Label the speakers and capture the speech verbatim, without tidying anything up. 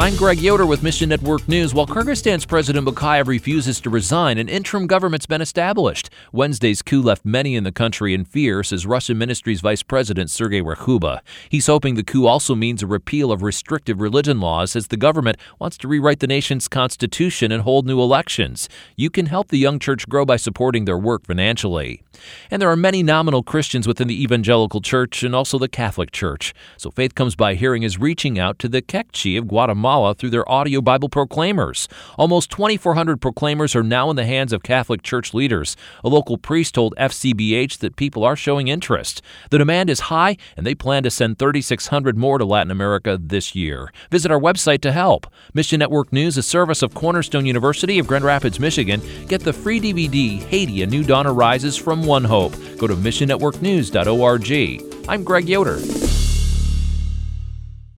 Speaker 1: I'm Greg Yoder with Mission Network News. While Kyrgyzstan's President Bakiyev refuses to resign, an interim government's been established. Wednesday's coup left many in the country in fear, says Russian Ministry's Vice President Sergei Rakhuba. He's hoping the coup also means a repeal of restrictive religion laws, as the government wants to rewrite the nation's constitution and hold new elections. You can help the young church grow by supporting their work financially. And there are many nominal Christians within the Evangelical Church and also the Catholic Church. So Faith Comes by Hearing is reaching out to the Kekchi of Guatemala through their audio Bible proclaimers. Almost twenty-four hundred proclaimers are now in the hands of Catholic Church leaders. A local priest told F C B H that people are showing interest. The demand is high, and they plan to send thirty-six hundred more to Latin America this year. Visit our website to help. Mission Network News, a service of Cornerstone University of Grand Rapids, Michigan. Get the free D V D, Haiti, A New Dawn Arises from One Hope. Go to mission network news dot org. I'm Greg Yoder.